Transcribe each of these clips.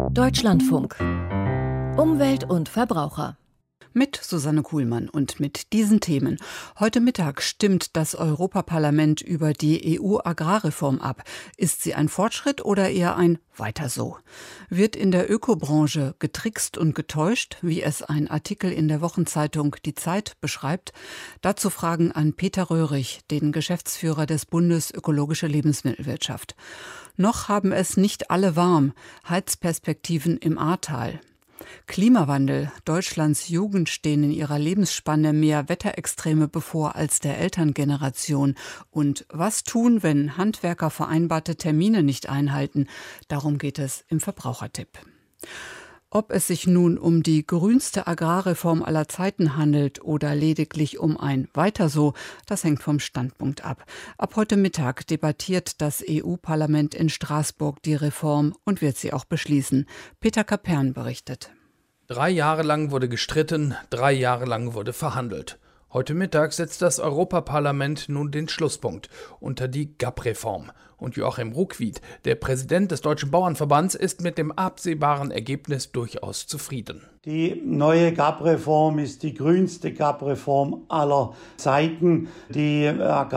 Deutschlandfunk. Umwelt und Verbraucher. Mit Susanne Kuhlmann und mit diesen Themen. Heute Mittag stimmt das Europaparlament über die EU-Agrarreform ab. Ist sie ein Fortschritt oder eher ein Weiter so? Wird in der Ökobranche getrickst und getäuscht, wie es ein Artikel in der Wochenzeitung Die Zeit beschreibt? Dazu Fragen an Peter Röhrig, den Geschäftsführer des Bundes Ökologische Lebensmittelwirtschaft. Noch haben es nicht alle warm. Heizperspektiven im Ahrtal. Klimawandel. Deutschlands Jugend stehen in ihrer Lebensspanne mehr Wetterextreme bevor als der Elterngeneration. Und was tun, wenn Handwerker vereinbarte Termine nicht einhalten? Darum geht es im Verbrauchertipp. Ob es sich nun um die grünste Agrarreform aller Zeiten handelt oder lediglich um ein Weiter so, das hängt vom Standpunkt ab. Ab heute Mittag debattiert das EU-Parlament in Straßburg die Reform und wird sie auch beschließen. Peter Kapern berichtet. 3 Jahre lang wurde gestritten, 3 Jahre lang wurde verhandelt. Heute Mittag setzt das Europaparlament nun den Schlusspunkt unter die GAP-Reform. Und Joachim Ruckwied, der Präsident des Deutschen Bauernverbands, ist mit dem absehbaren Ergebnis durchaus zufrieden. Die neue GAP-Reform ist die grünste GAP-Reform aller Zeiten. Die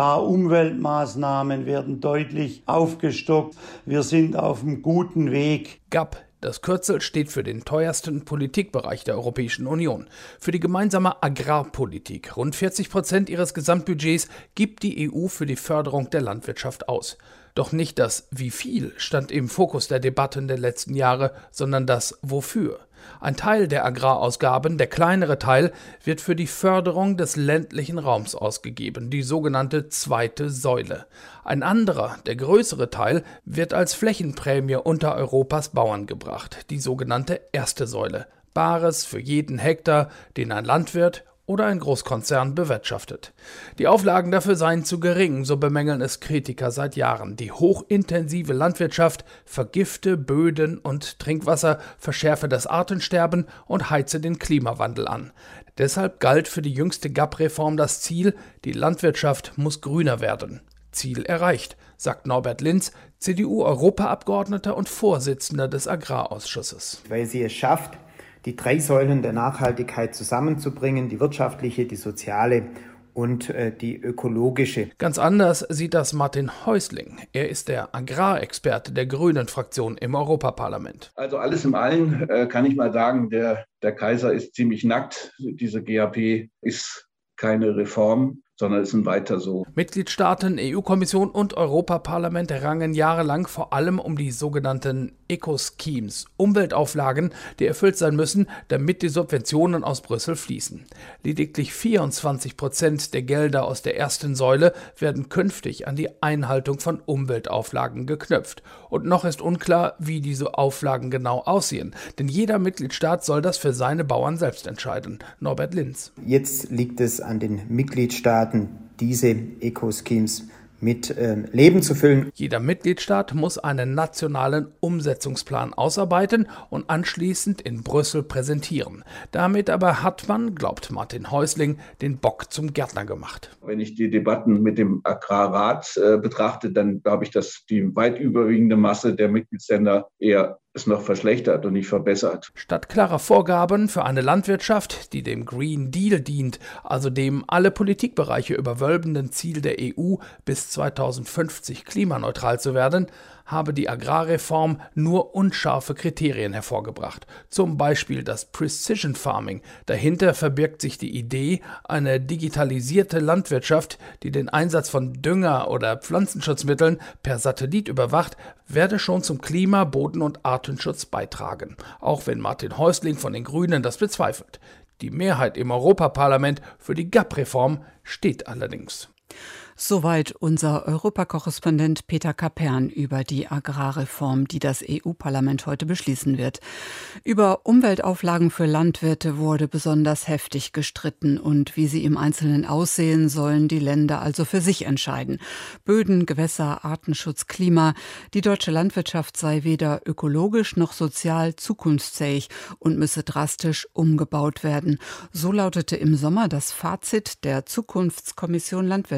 Agrarumweltmaßnahmen werden deutlich aufgestockt. Wir sind auf einem guten Weg. GAP. Das Kürzel steht für den teuersten Politikbereich der Europäischen Union. Für die gemeinsame Agrarpolitik. Rund 40% ihres Gesamtbudgets gibt die EU für die Förderung der Landwirtschaft aus. Doch nicht das Wie viel stand im Fokus der Debatten der letzten Jahre, sondern das Wofür. Ein Teil der Agrarausgaben, der kleinere Teil, wird für die Förderung des ländlichen Raums ausgegeben, die sogenannte zweite Säule. Ein anderer, der größere Teil, wird als Flächenprämie unter Europas Bauern gebracht, die sogenannte erste Säule. Bares für jeden Hektar, den ein Landwirt oder ein Großkonzern bewirtschaftet. Die Auflagen dafür seien zu gering, so bemängeln es Kritiker seit Jahren. Die hochintensive Landwirtschaft vergifte Böden und Trinkwasser, verschärfe das Artensterben und heize den Klimawandel an. Deshalb galt für die jüngste GAP-Reform das Ziel, die Landwirtschaft muss grüner werden. Ziel erreicht, sagt Norbert Linz, CDU-Europaabgeordneter und Vorsitzender des Agrarausschusses. Weil sie es schafft, die 3 Säulen der Nachhaltigkeit zusammenzubringen, die wirtschaftliche, die soziale und die ökologische. Ganz anders sieht das Martin Häusling. Er ist der Agrarexperte der Grünen-Fraktion im Europaparlament. Also alles in allem kann ich mal sagen, der Kaiser ist ziemlich nackt. Diese GAP ist keine Reform, sondern ist ein Weiter so. Mitgliedstaaten, EU-Kommission und Europaparlament rangen jahrelang vor allem um die sogenannten Eco-Schemes, Umweltauflagen, die erfüllt sein müssen, damit die Subventionen aus Brüssel fließen. Lediglich 24% der Gelder aus der ersten Säule werden künftig an die Einhaltung von Umweltauflagen geknüpft. Und noch ist unklar, wie diese Auflagen genau aussehen, denn jeder Mitgliedstaat soll das für seine Bauern selbst entscheiden. Norbert Linz. Jetzt liegt es an den Mitgliedstaaten, diese Eco-Schemes mit Leben zu füllen. Jeder Mitgliedstaat muss einen nationalen Umsetzungsplan ausarbeiten und anschließend in Brüssel präsentieren. Damit aber hat man, glaubt Martin Häusling, den Bock zum Gärtner gemacht. Wenn ich die Debatten mit dem Agrarrat betrachte, dann glaube ich, dass die weit überwiegende Masse der Mitgliedsländer eher es noch verschlechtert und nicht verbessert. Statt klarer Vorgaben für eine Landwirtschaft, die dem Green Deal dient, also dem alle Politikbereiche überwölbenden Ziel der EU, bis 2050 klimaneutral zu werden, habe die Agrarreform nur unscharfe Kriterien hervorgebracht. Zum Beispiel das Precision Farming. Dahinter verbirgt sich die Idee, eine digitalisierte Landwirtschaft, die den Einsatz von Dünger oder Pflanzenschutzmitteln per Satellit überwacht, werde schon zum Klima-, Boden- und Artenschutz beitragen. Auch wenn Martin Häusling von den Grünen das bezweifelt. Die Mehrheit im Europaparlament für die GAP-Reform steht allerdings. Soweit unser Europakorrespondent Peter Kapern über die Agrarreform, die das EU-Parlament heute beschließen wird. Über Umweltauflagen für Landwirte wurde besonders heftig gestritten und wie sie im Einzelnen aussehen, sollen die Länder also für sich entscheiden. Böden, Gewässer, Artenschutz, Klima. Die deutsche Landwirtschaft sei weder ökologisch noch sozial zukunftsfähig und müsse drastisch umgebaut werden. So lautete im Sommer das Fazit der Zukunftskommission Landwirtschaft.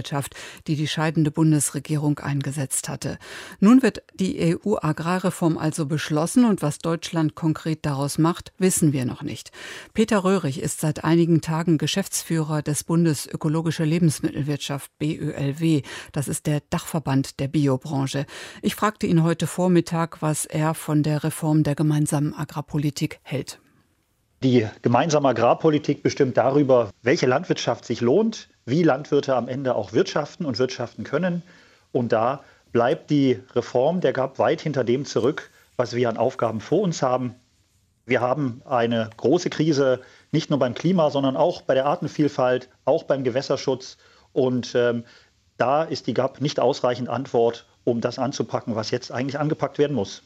die die scheidende Bundesregierung eingesetzt hatte. Nun wird die EU-Agrarreform also beschlossen und was Deutschland konkret daraus macht, wissen wir noch nicht. Peter Röhrig ist seit einigen Tagen Geschäftsführer des Bundes Ökologische Lebensmittelwirtschaft BÖLW. Das ist der Dachverband der Biobranche. Ich fragte ihn heute Vormittag, was er von der Reform der gemeinsamen Agrarpolitik hält. Die gemeinsame Agrarpolitik bestimmt darüber, welche Landwirtschaft sich lohnt, wie Landwirte am Ende auch wirtschaften und wirtschaften können. Und da bleibt die Reform der GAP weit hinter dem zurück, was wir an Aufgaben vor uns haben. Wir haben eine große Krise, nicht nur beim Klima, sondern auch bei der Artenvielfalt, auch beim Gewässerschutz. Und da ist die GAP nicht ausreichend Antwort, um das anzupacken, was jetzt eigentlich angepackt werden muss.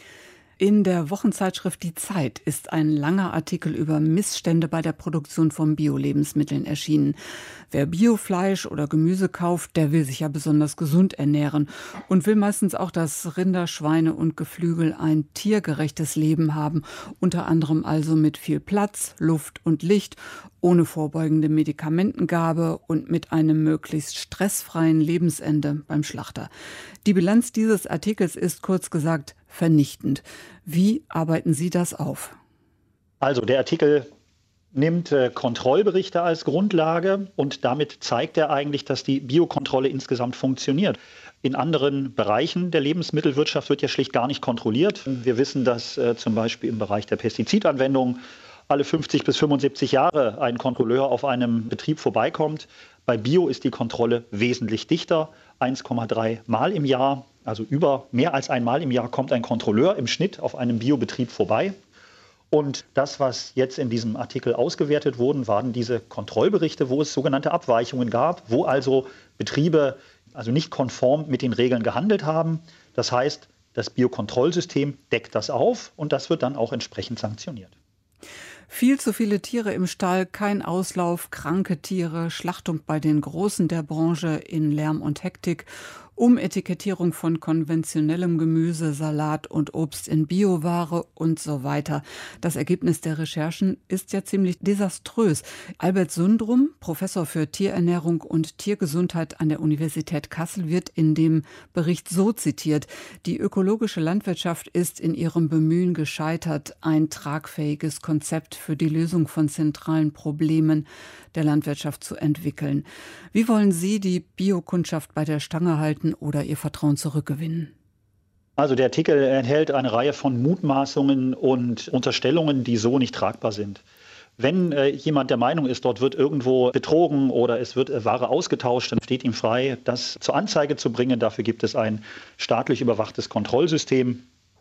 In der Wochenzeitschrift Die Zeit ist ein langer Artikel über Missstände bei der Produktion von Bio-Lebensmitteln erschienen. Wer Biofleisch oder Gemüse kauft, der will sich ja besonders gesund ernähren und will meistens auch, dass Rinder, Schweine und Geflügel ein tiergerechtes Leben haben, unter anderem also mit viel Platz, Luft und Licht, ohne vorbeugende Medikamentengabe und mit einem möglichst stressfreien Lebensende beim Schlachter. Die Bilanz dieses Artikels ist kurz gesagt vernichtend. Wie arbeiten Sie das auf? Also der Artikel nimmt Kontrollberichte als Grundlage und damit zeigt er eigentlich, dass die Biokontrolle insgesamt funktioniert. In anderen Bereichen der Lebensmittelwirtschaft wird ja schlicht gar nicht kontrolliert. Wir wissen, dass zum Beispiel im Bereich der Pestizidanwendung alle 50 bis 75 Jahre ein Kontrolleur auf einem Betrieb vorbeikommt. Bei Bio ist die Kontrolle wesentlich dichter, 1,3 Mal im Jahr. Also mehr als einmal im Jahr kommt ein Kontrolleur im Schnitt auf einem Biobetrieb vorbei. Und das, was jetzt in diesem Artikel ausgewertet wurden, waren diese Kontrollberichte, wo es sogenannte Abweichungen gab, wo also Betriebe nicht konform mit den Regeln gehandelt haben. Das heißt, das Biokontrollsystem deckt das auf und das wird dann auch entsprechend sanktioniert. Viel zu viele Tiere im Stall, kein Auslauf, kranke Tiere, Schlachtung bei den Großen der Branche in Lärm und Hektik, Umetikettierung von konventionellem Gemüse, Salat und Obst in Bioware und so weiter. Das Ergebnis der Recherchen ist ja ziemlich desaströs. Albert Sundrum, Professor für Tierernährung und Tiergesundheit an der Universität Kassel, wird in dem Bericht so zitiert: Die ökologische Landwirtschaft ist in ihrem Bemühen gescheitert, ein tragfähiges Konzept für die Lösung von zentralen Problemen der Landwirtschaft zu entwickeln. Wie wollen Sie die Biokundschaft bei der Stange halten oder ihr Vertrauen zurückgewinnen? Also der Artikel enthält eine Reihe von Mutmaßungen und Unterstellungen, die so nicht tragbar sind. Wenn jemand der Meinung ist, dort wird irgendwo betrogen oder es wird Ware ausgetauscht, dann steht ihm frei, das zur Anzeige zu bringen. Dafür gibt es ein staatlich überwachtes Kontrollsystem.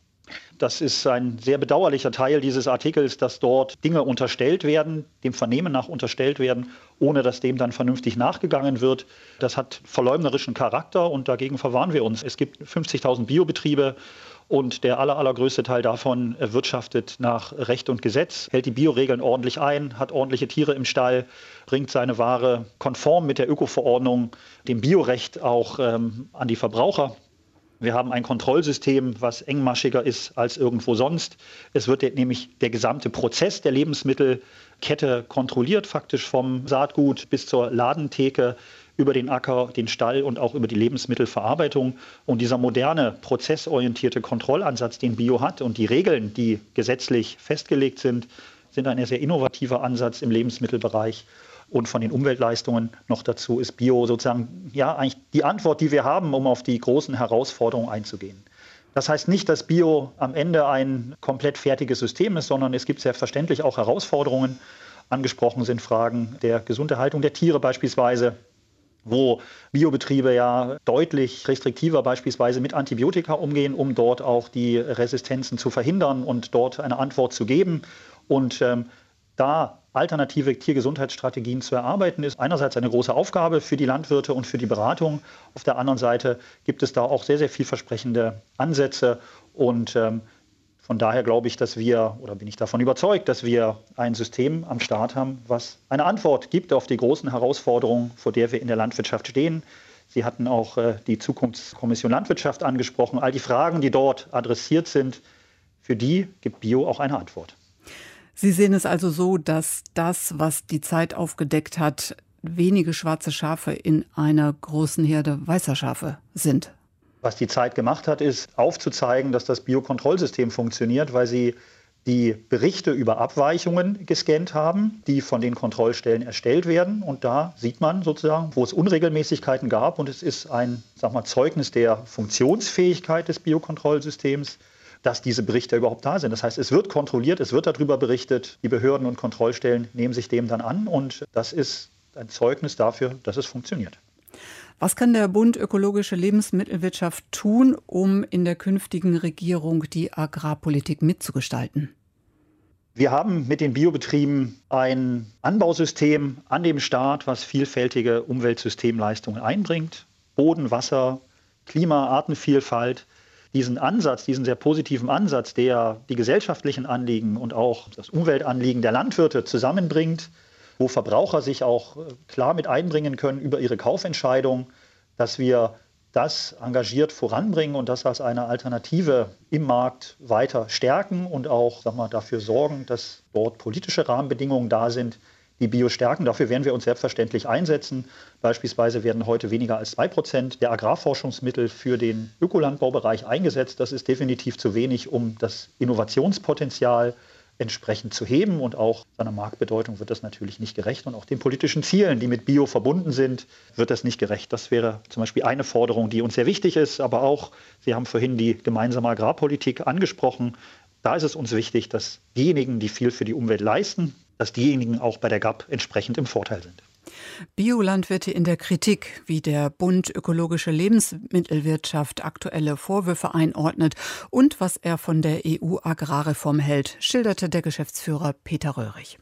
Das ist ein sehr bedauerlicher Teil dieses Artikels, dass dort Dinge unterstellt werden, dem Vernehmen nach unterstellt werden, ohne dass dem dann vernünftig nachgegangen wird. Das hat verleumderischen Charakter und dagegen verwahren wir uns. Es gibt 50.000 Biobetriebe und der allergrößte Teil davon wirtschaftet nach Recht und Gesetz, hält die Bioregeln ordentlich ein, hat ordentliche Tiere im Stall, bringt seine Ware konform mit der Öko-Verordnung, dem Biorecht auch an die Verbraucher. Wir haben ein Kontrollsystem, was engmaschiger ist als irgendwo sonst. Es wird nämlich der gesamte Prozess der Lebensmittelkette kontrolliert, faktisch vom Saatgut bis zur Ladentheke, über den Acker, den Stall und auch über die Lebensmittelverarbeitung. Und dieser moderne, prozessorientierte Kontrollansatz, den Bio hat und die Regeln, die gesetzlich festgelegt sind ein sehr innovativer Ansatz im Lebensmittelbereich. Und von den Umweltleistungen noch dazu ist Bio sozusagen eigentlich die Antwort, die wir haben, um auf die großen Herausforderungen einzugehen. Das heißt nicht, dass Bio am Ende ein komplett fertiges System ist, sondern es gibt selbstverständlich auch Herausforderungen. Angesprochen sind Fragen der gesunden Haltung der Tiere beispielsweise, wo Biobetriebe ja deutlich restriktiver beispielsweise mit Antibiotika umgehen, um dort auch die Resistenzen zu verhindern und dort eine Antwort zu geben. Und da alternative Tiergesundheitsstrategien zu erarbeiten, ist einerseits eine große Aufgabe für die Landwirte und für die Beratung. Auf der anderen Seite gibt es da auch sehr, sehr vielversprechende Ansätze. Und von daher glaube ich, bin ich davon überzeugt, dass wir ein System am Start haben, was eine Antwort gibt auf die großen Herausforderungen, vor der wir in der Landwirtschaft stehen. Sie hatten auch die Zukunftskommission Landwirtschaft angesprochen. All die Fragen, die dort adressiert sind, für die gibt Bio auch eine Antwort. Sie sehen es also so, dass das, was die Zeit aufgedeckt hat, wenige schwarze Schafe in einer großen Herde weißer Schafe sind. Was die Zeit gemacht hat, ist aufzuzeigen, dass das Biokontrollsystem funktioniert, weil sie die Berichte über Abweichungen gescannt haben, die von den Kontrollstellen erstellt werden. Und da sieht man sozusagen, wo es Unregelmäßigkeiten gab. Und es ist ein Zeugnis der Funktionsfähigkeit des Biokontrollsystems, dass diese Berichte überhaupt da sind. Das heißt, es wird kontrolliert, es wird darüber berichtet. Die Behörden und Kontrollstellen nehmen sich dem dann an. Und das ist ein Zeugnis dafür, dass es funktioniert. Was kann der Bund Ökologische Lebensmittelwirtschaft tun, um in der künftigen Regierung die Agrarpolitik mitzugestalten? Wir haben mit den Biobetrieben ein Anbausystem an dem Start, was vielfältige Umweltsystemleistungen einbringt. Boden, Wasser, Klima, Artenvielfalt. Diesen Ansatz, diesen sehr positiven Ansatz, der die gesellschaftlichen Anliegen und auch das Umweltanliegen der Landwirte zusammenbringt, wo Verbraucher sich auch klar mit einbringen können über ihre Kaufentscheidung, dass wir das engagiert voranbringen und das als eine Alternative im Markt weiter stärken und auch dafür sorgen, dass dort politische Rahmenbedingungen da sind, die Bio stärken. Dafür werden wir uns selbstverständlich einsetzen. Beispielsweise werden heute weniger als 2% der Agrarforschungsmittel für den Ökolandbaubereich eingesetzt. Das ist definitiv zu wenig, um das Innovationspotenzial entsprechend zu heben, und auch seiner Marktbedeutung wird das natürlich nicht gerecht, und auch den politischen Zielen, die mit Bio verbunden sind, wird das nicht gerecht. Das wäre zum Beispiel eine Forderung, die uns sehr wichtig ist, aber auch, Sie haben vorhin die gemeinsame Agrarpolitik angesprochen, da ist es uns wichtig, dass diejenigen, die viel für die Umwelt leisten, dass diejenigen auch bei der GAP entsprechend im Vorteil sind. Biolandwirte in der Kritik, wie der Bund Ökologische Lebensmittelwirtschaft aktuelle Vorwürfe einordnet und was er von der EU-Agrarreform hält, schilderte der Geschäftsführer Peter Röhrig.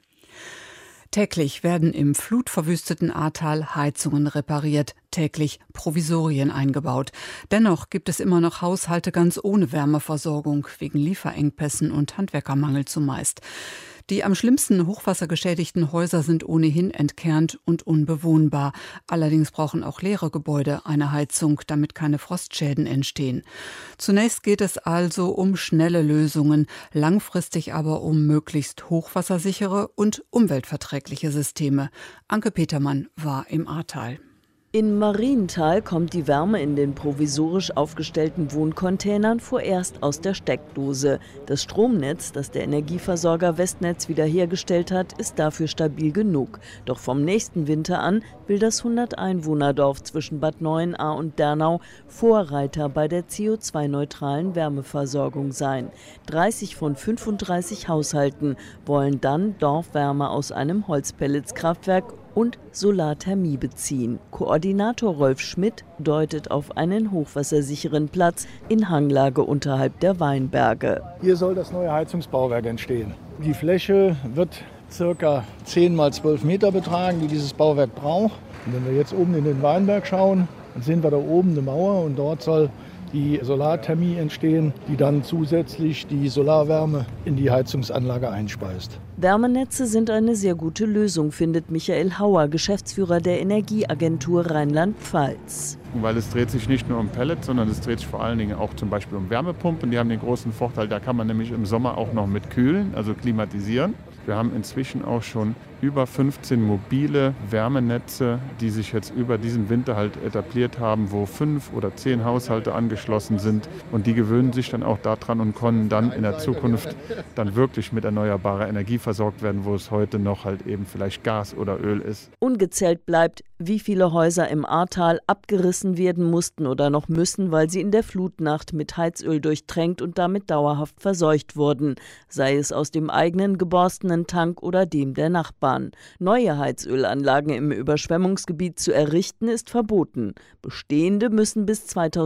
Täglich werden im flutverwüsteten Ahrtal Heizungen repariert, täglich Provisorien eingebaut. Dennoch gibt es immer noch Haushalte ganz ohne Wärmeversorgung, wegen Lieferengpässen und Handwerkermangel zumeist. Die am schlimmsten hochwassergeschädigten Häuser sind ohnehin entkernt und unbewohnbar. Allerdings brauchen auch leere Gebäude eine Heizung, damit keine Frostschäden entstehen. Zunächst geht es also um schnelle Lösungen, langfristig aber um möglichst hochwassersichere und umweltverträgliche Systeme. Anke Petermann war im Ahrtal. In Marienthal kommt die Wärme in den provisorisch aufgestellten Wohncontainern vorerst aus der Steckdose. Das Stromnetz, das der Energieversorger Westnetz wiederhergestellt hat, ist dafür stabil genug. Doch vom nächsten Winter an will das 100-Einwohner-Dorf zwischen Bad Neuenahr und Dernau Vorreiter bei der CO2-neutralen Wärmeversorgung sein. 30 von 35 Haushalten wollen dann Dorfwärme aus einem Holzpelletskraftwerk und Solarthermie beziehen. Koordinator Rolf Schmidt deutet auf einen hochwassersicheren Platz in Hanglage unterhalb der Weinberge. Hier soll das neue Heizungsbauwerk entstehen. Die Fläche wird ca. 10 mal 12 Meter betragen, die dieses Bauwerk braucht. Und wenn wir jetzt oben in den Weinberg schauen, dann sehen wir da oben eine Mauer, und dort soll die Solarthermie entstehen, die dann zusätzlich die Solarwärme in die Heizungsanlage einspeist. Wärmenetze sind eine sehr gute Lösung, findet Michael Hauer, Geschäftsführer der Energieagentur Rheinland-Pfalz. Weil es dreht sich nicht nur um Pellets, sondern es dreht sich vor allen Dingen auch zum Beispiel um Wärmepumpen. Die haben den großen Vorteil, da kann man nämlich im Sommer auch noch mit kühlen, also klimatisieren. Wir haben inzwischen auch schon über 15 mobile Wärmenetze, die sich jetzt über diesen Winter halt etabliert haben, wo 5 oder 10 Haushalte angeschlossen sind. Und die gewöhnen sich dann auch daran und können dann in der Zukunft dann wirklich mit erneuerbarer Energie versorgt werden, wo es heute noch halt eben vielleicht Gas oder Öl ist. Ungezählt bleibt, wie viele Häuser im Ahrtal abgerissen werden mussten oder noch müssen, weil sie in der Flutnacht mit Heizöl durchtränkt und damit dauerhaft verseucht wurden, sei es aus dem eigenen geborstenen Tank oder dem der Nachbarn. Neue Heizölanlagen im Überschwemmungsgebiet zu errichten, ist verboten. Bestehende müssen bis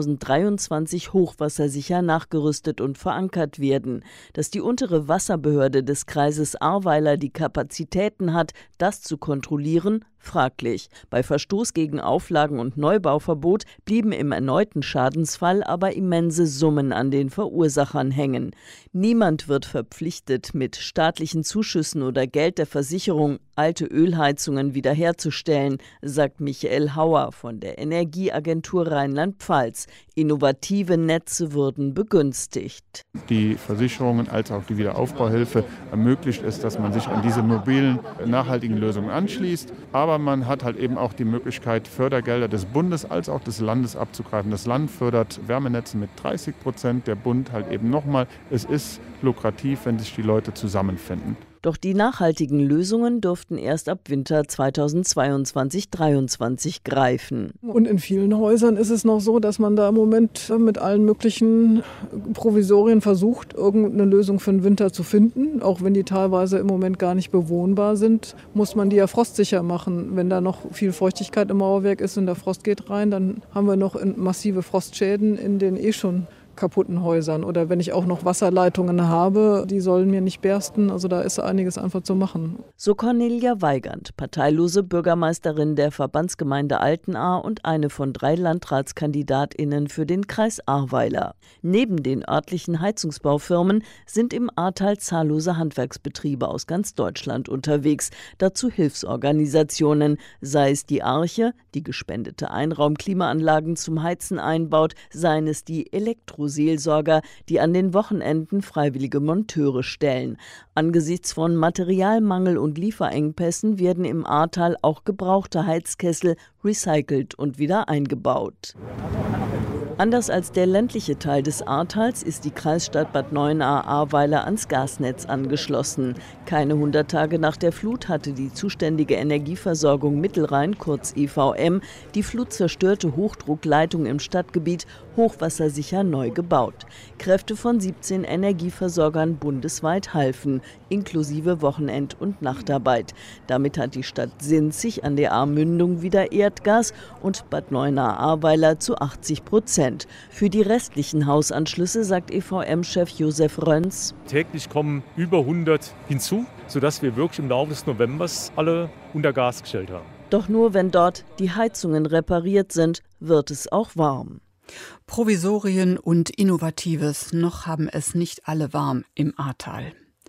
2023 hochwassersicher nachgerüstet und verankert werden. Dass die untere Wasserbehörde des Kreises Ahrweiler die Kapazitäten hat, das zu kontrollieren, fraglich. Bei Verstoß gegen Auflagen und Neubauverbot blieben im erneuten Schadensfall aber immense Summen an den Verursachern hängen. Niemand wird verpflichtet, mit staatlichen Zuschüssen oder Geld der Versicherung alte Ölheizungen wiederherzustellen, sagt Michael Hauer von der Energieagentur Rheinland-Pfalz. Innovative Netze würden begünstigt. Die Versicherungen als auch die Wiederaufbauhilfe ermöglicht es, dass man sich an diese mobilen, nachhaltigen Lösungen anschließt. Aber Aber man hat halt eben auch die Möglichkeit, Fördergelder des Bundes als auch des Landes abzugreifen. Das Land fördert Wärmenetze mit 30%, der Bund halt eben nochmal. Es ist lukrativ, wenn sich die Leute zusammenfinden. Doch die nachhaltigen Lösungen dürften erst ab Winter 2022/23 greifen. Und in vielen Häusern ist es noch so, dass man da im Moment mit allen möglichen Provisorien versucht, irgendeine Lösung für den Winter zu finden. Auch wenn die teilweise im Moment gar nicht bewohnbar sind, muss man die ja frostsicher machen. Wenn da noch viel Feuchtigkeit im Mauerwerk ist und der Frost geht rein, dann haben wir noch massive Frostschäden in den schon kaputten Häusern. Oder wenn ich auch noch Wasserleitungen habe, die sollen mir nicht bersten. Also da ist einiges einfach zu machen. So Cornelia Weigand, parteilose Bürgermeisterin der Verbandsgemeinde Altenahr und eine von 3 LandratskandidatInnen für den Kreis Ahrweiler. Neben den örtlichen Heizungsbaufirmen sind im Ahrtal zahllose Handwerksbetriebe aus ganz Deutschland unterwegs. Dazu Hilfsorganisationen, sei es die Arche, die gespendete Einraum-Klimaanlagen zum Heizen einbaut, seien es die Elektroseelsorger, die an den Wochenenden freiwillige Monteure stellen. Angesichts von Materialmangel und Lieferengpässen werden im Ahrtal auch gebrauchte Heizkessel recycelt und wieder eingebaut. Anders als der ländliche Teil des Ahrtals ist die Kreisstadt Bad Neuenahr-Ahrweiler ans Gasnetz angeschlossen. Keine 100 Tage nach der Flut hatte die zuständige Energieversorgung Mittelrhein, kurz EVM, die flutzerstörte Hochdruckleitung im Stadtgebiet hochwassersicher neu gebaut. Kräfte von 17 Energieversorgern bundesweit halfen, inklusive Wochenend- und Nachtarbeit. Damit hat die Stadt Sinzig an der Ahrmündung wieder Erdgas und Bad Neuenahr-Ahrweiler zu 80%. Für die restlichen Hausanschlüsse sagt EVM-Chef Josef Röns: Täglich kommen über 100 hinzu, sodass wir wirklich im Laufe des Novembers alle unter Gas gestellt haben. Doch nur wenn dort die Heizungen repariert sind, wird es auch warm. Provisorien und Innovatives, noch haben es nicht alle warm im Ahrtal.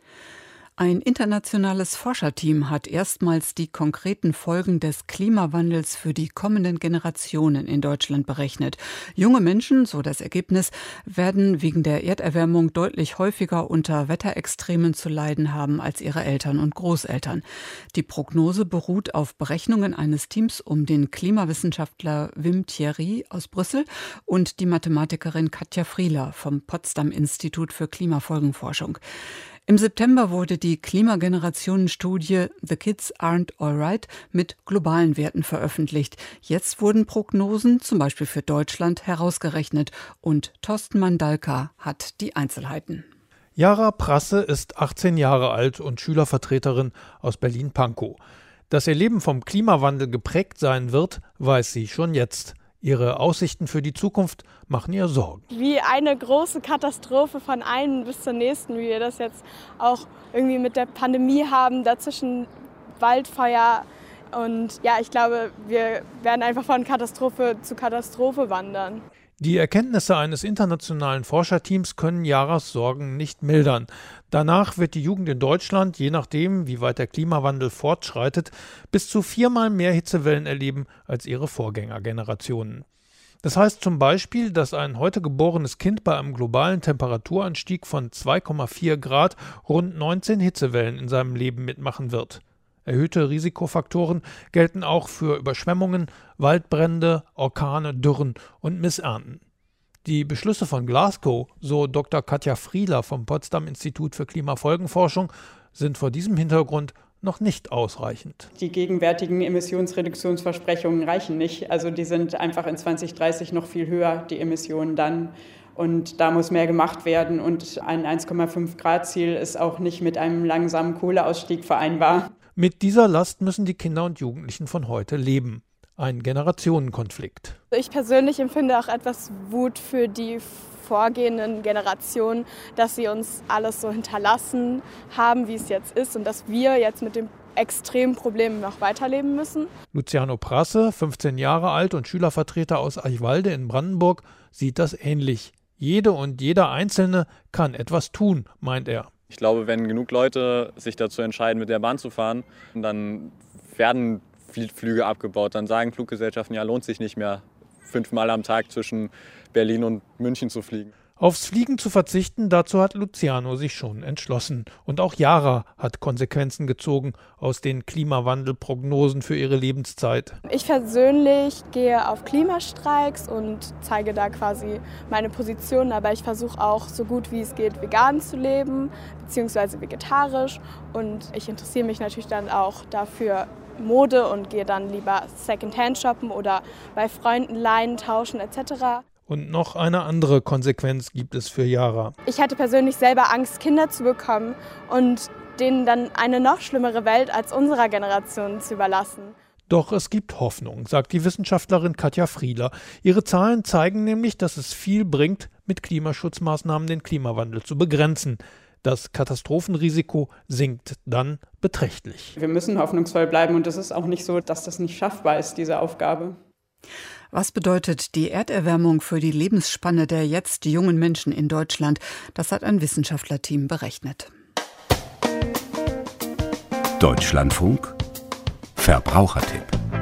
Ein internationales Forscherteam hat erstmals die konkreten Folgen des Klimawandels für die kommenden Generationen in Deutschland berechnet. Junge Menschen, so das Ergebnis, werden wegen der Erderwärmung deutlich häufiger unter Wetterextremen zu leiden haben als ihre Eltern und Großeltern. Die Prognose beruht auf Berechnungen eines Teams um den Klimawissenschaftler Wim Thierry aus Brüssel und die Mathematikerin Katja Frieler vom Potsdam-Institut für Klimafolgenforschung. Im September wurde die Klimagenerationen-Studie The Kids Aren't Alright mit globalen Werten veröffentlicht. Jetzt wurden Prognosen, zum Beispiel für Deutschland, herausgerechnet. Und Thorsten Mandalka hat die Einzelheiten. Jara Prasse ist 18 Jahre alt und Schülervertreterin aus Berlin-Pankow. Dass ihr Leben vom Klimawandel geprägt sein wird, weiß sie schon jetzt. Ihre Aussichten für die Zukunft machen ihr Sorgen. Wie eine große Katastrophe von einem bis zur nächsten, wie wir das jetzt auch irgendwie mit der Pandemie haben, dazwischen Waldfeuer. Und ja, ich glaube, wir werden einfach von Katastrophe zu Katastrophe wandern. Die Erkenntnisse eines internationalen Forscherteams können Jaras Sorgen nicht mildern. Danach wird die Jugend in Deutschland, je nachdem, wie weit der Klimawandel fortschreitet, bis zu 4-mal mehr Hitzewellen erleben als ihre Vorgängergenerationen. Das heißt zum Beispiel, dass ein heute geborenes Kind bei einem globalen Temperaturanstieg von 2,4 Grad rund 19 Hitzewellen in seinem Leben mitmachen wird. Erhöhte Risikofaktoren gelten auch für Überschwemmungen, Waldbrände, Orkane, Dürren und Missernten. Die Beschlüsse von Glasgow, so Dr. Katja Frieler vom Potsdam-Institut für Klimafolgenforschung, sind vor diesem Hintergrund noch nicht ausreichend. Die gegenwärtigen Emissionsreduktionsversprechungen reichen nicht. Also die sind einfach in 2030 noch viel höher, die Emissionen dann. Und da muss mehr gemacht werden. Und ein 1,5-Grad-Ziel ist auch nicht mit einem langsamen Kohleausstieg vereinbar. Mit dieser Last müssen die Kinder und Jugendlichen von heute leben. Ein Generationenkonflikt. Ich persönlich empfinde auch etwas Wut für die vorgehenden Generationen, dass sie uns alles so hinterlassen haben, wie es jetzt ist und dass wir jetzt mit dem extremen Problem noch weiterleben müssen. Luciano Prasse, 15 Jahre alt und Schülervertreter aus Eichwalde in Brandenburg, sieht das ähnlich. Jede und jeder Einzelne kann etwas tun, meint er. Ich glaube, wenn genug Leute sich dazu entscheiden, mit der Bahn zu fahren, dann werden Flüge abgebaut. Dann sagen Fluggesellschaften, ja, lohnt sich nicht mehr, 5-mal am Tag zwischen Berlin und München zu fliegen. Aufs Fliegen zu verzichten, dazu hat Luciano sich schon entschlossen. Und auch Yara hat Konsequenzen gezogen aus den Klimawandelprognosen für ihre Lebenszeit. Ich persönlich gehe auf Klimastreiks und zeige da quasi meine Position, aber ich versuche auch so gut wie es geht vegan zu leben, beziehungsweise vegetarisch. Und ich interessiere mich natürlich dann auch dafür Mode und gehe dann lieber Secondhand shoppen oder bei Freunden leihen, tauschen etc. Und noch eine andere Konsequenz gibt es für Yara. Ich hatte persönlich selber Angst, Kinder zu bekommen und denen dann eine noch schlimmere Welt als unserer Generation zu überlassen. Doch es gibt Hoffnung, sagt die Wissenschaftlerin Katja Frieler. Ihre Zahlen zeigen nämlich, dass es viel bringt, mit Klimaschutzmaßnahmen den Klimawandel zu begrenzen. Das Katastrophenrisiko sinkt dann beträchtlich. Wir müssen hoffnungsvoll bleiben und es ist auch nicht so, dass das nicht schaffbar ist, diese Aufgabe. Was bedeutet die Erderwärmung für die Lebensspanne der jetzt jungen Menschen in Deutschland? Das hat ein Wissenschaftlerteam berechnet. Deutschlandfunk Verbrauchertipp.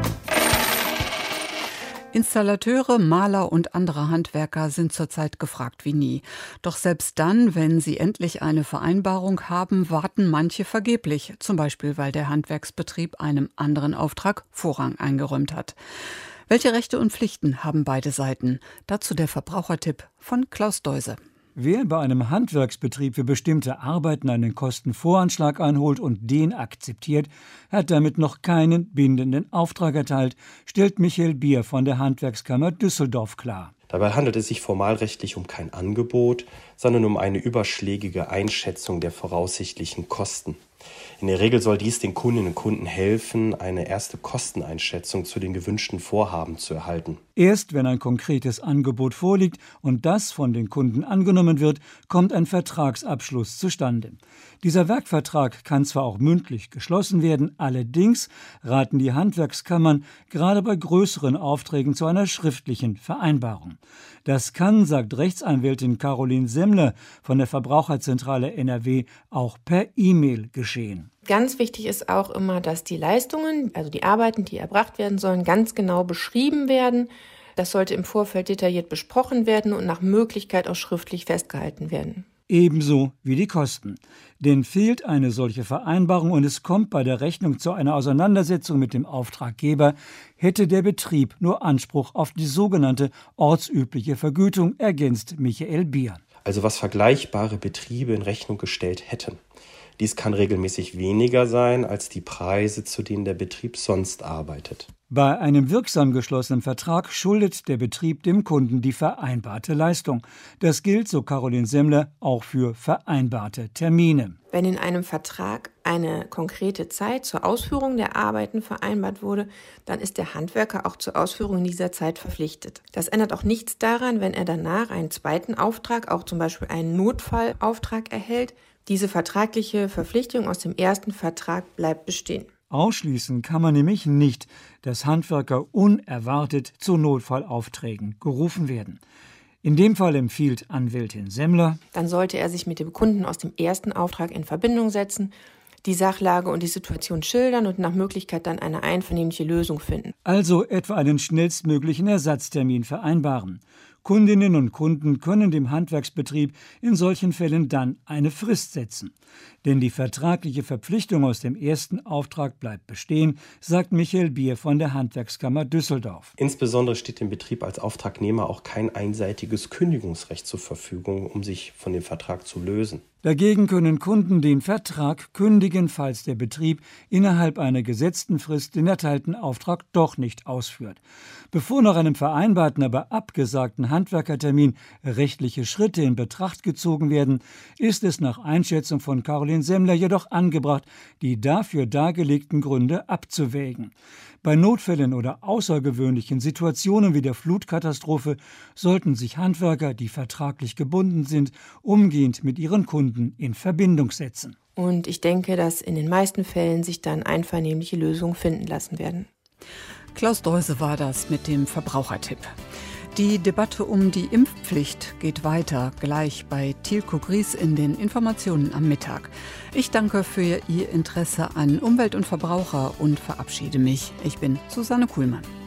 Installateure, Maler und andere Handwerker sind zurzeit gefragt wie nie. Doch selbst dann, wenn sie endlich eine Vereinbarung haben, warten manche vergeblich. Zum Beispiel, weil der Handwerksbetrieb einem anderen Auftrag Vorrang eingeräumt hat. Welche Rechte und Pflichten haben beide Seiten? Dazu der Verbrauchertipp von Klaus Deuse. Wer bei einem Handwerksbetrieb für bestimmte Arbeiten einen Kostenvoranschlag einholt und den akzeptiert, hat damit noch keinen bindenden Auftrag erteilt, stellt Michael Bier von der Handwerkskammer Düsseldorf klar. Dabei handelt es sich formalrechtlich um kein Angebot, sondern um eine überschlägige Einschätzung der voraussichtlichen Kosten. In der Regel soll dies den Kundinnen und Kunden helfen, eine erste Kosteneinschätzung zu den gewünschten Vorhaben zu erhalten. Erst wenn ein konkretes Angebot vorliegt und das von den Kunden angenommen wird, kommt ein Vertragsabschluss zustande. Dieser Werkvertrag kann zwar auch mündlich geschlossen werden, allerdings raten die Handwerkskammern gerade bei größeren Aufträgen zu einer schriftlichen Vereinbarung. Das kann, sagt Rechtsanwältin Caroline Semmler von der Verbraucherzentrale NRW, auch per E-Mail geschehen. Ganz wichtig ist auch immer, dass die Leistungen, also die Arbeiten, die erbracht werden sollen, ganz genau beschrieben werden. Das sollte im Vorfeld detailliert besprochen werden und nach Möglichkeit auch schriftlich festgehalten werden. Ebenso wie die Kosten. Denn fehlt eine solche Vereinbarung und es kommt bei der Rechnung zu einer Auseinandersetzung mit dem Auftraggeber, hätte der Betrieb nur Anspruch auf die sogenannte ortsübliche Vergütung, ergänzt Michael Bier. Also was vergleichbare Betriebe in Rechnung gestellt hätten. Dies kann regelmäßig weniger sein als die Preise, zu denen der Betrieb sonst arbeitet. Bei einem wirksam geschlossenen Vertrag schuldet der Betrieb dem Kunden die vereinbarte Leistung. Das gilt, so Caroline Semmler, auch für vereinbarte Termine. Wenn in einem Vertrag eine konkrete Zeit zur Ausführung der Arbeiten vereinbart wurde, dann ist der Handwerker auch zur Ausführung in dieser Zeit verpflichtet. Das ändert auch nichts daran, wenn er danach einen zweiten Auftrag, auch zum Beispiel einen Notfallauftrag erhält. Diese vertragliche Verpflichtung aus dem ersten Vertrag bleibt bestehen. Ausschließen kann man nämlich nicht, dass Handwerker unerwartet zu Notfallaufträgen gerufen werden. In dem Fall empfiehlt Anwältin Semmler: Dann sollte er sich mit dem Kunden aus dem ersten Auftrag in Verbindung setzen, die Sachlage und die Situation schildern und nach Möglichkeit dann eine einvernehmliche Lösung finden. Also etwa einen schnellstmöglichen Ersatztermin vereinbaren. Kundinnen und Kunden können dem Handwerksbetrieb in solchen Fällen dann eine Frist setzen. Denn die vertragliche Verpflichtung aus dem ersten Auftrag bleibt bestehen, sagt Michael Bier von der Handwerkskammer Düsseldorf. Insbesondere steht dem Betrieb als Auftragnehmer auch kein einseitiges Kündigungsrecht zur Verfügung, um sich von dem Vertrag zu lösen. Dagegen können Kunden den Vertrag kündigen, falls der Betrieb innerhalb einer gesetzten Frist den erteilten Auftrag doch nicht ausführt. Bevor nach einem vereinbarten, aber abgesagten Handwerkertermin rechtliche Schritte in Betracht gezogen werden, ist es nach Einschätzung von Caroline Semmler jedoch angebracht, die dafür dargelegten Gründe abzuwägen. Bei Notfällen oder außergewöhnlichen Situationen wie der Flutkatastrophe sollten sich Handwerker, die vertraglich gebunden sind, umgehend mit ihren Kunden in Verbindung setzen. Und ich denke, dass in den meisten Fällen sich dann einvernehmliche Lösungen finden lassen werden. Klaus Deuse war das mit dem Verbrauchertipp. Die Debatte um die Impfpflicht geht weiter, gleich bei Thielko Gries in den Informationen am Mittag. Ich danke für Ihr Interesse an Umwelt und Verbraucher und verabschiede mich. Ich bin Susanne Kuhlmann.